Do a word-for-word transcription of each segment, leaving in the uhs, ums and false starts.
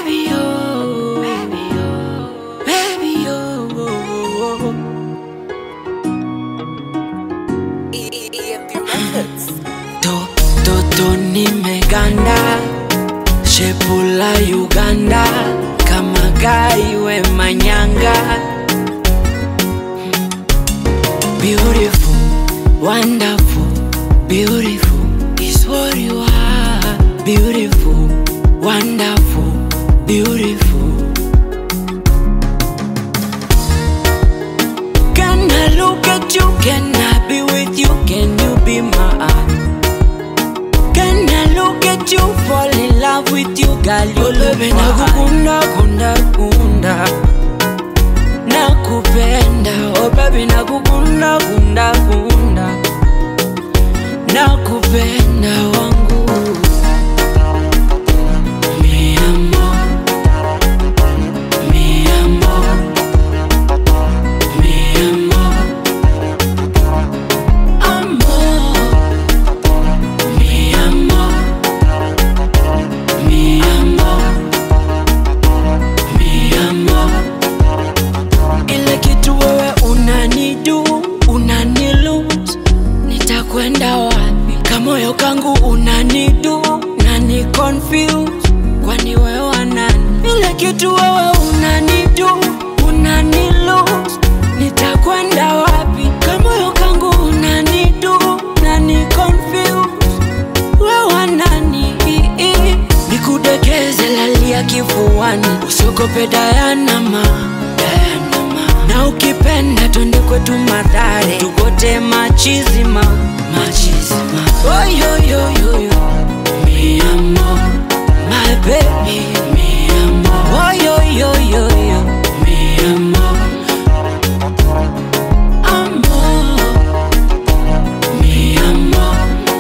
baby, oh, baby, oh, baby, oh, oh, oh. E M P Records. To, to, to nimeganda, shepu la Uganda, kama gai we manyanga. Beautiful, wonderful, beautiful is what you are. Beautiful, wonderful, beautiful. Can I look at you? Can I be with you? Can you be mine? Can I look at you? Fall in love with you, girl. You love me. Nakukunda, kunda, kunda. Nakupenda, oh baby. Nakukunda, kunda, kunda. Nakupenda wangu. Mi amor, mi amor, mi amor, amor. Mi amor, mi amor, mi amor. Ile kitu wewe unanidu, unanilose, nitakwenda wapi? Kamoyo kangu unanidu, nani confuse, kwani wewe nani? Ile kitu wewe unanidu, unanilose, nitakwenda wapi? Kamoyo kangu unanidu, nani confuse, wewe nani? Nikudekeze lalia kifuani, usiogope Diana ma, Diana ma. Na ukipenda twende kwetu Mathare, tugote machizima, machizima. Oh yo yo yo yo, mi amor, my baby, mi amor. Oh yo yo yo yo, mi amor, amor, mi amor,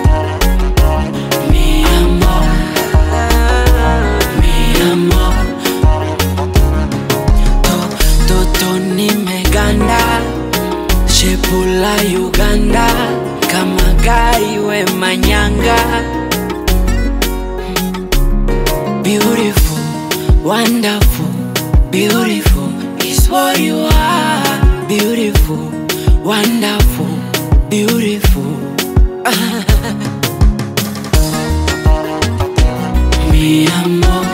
mi amor, mi amor. To, to, to nimeganda, shepu la Uganda, kama gai we manyanga. Beautiful, wonderful, beautiful is what you are. Beautiful, wonderful, beautiful. Mi amor,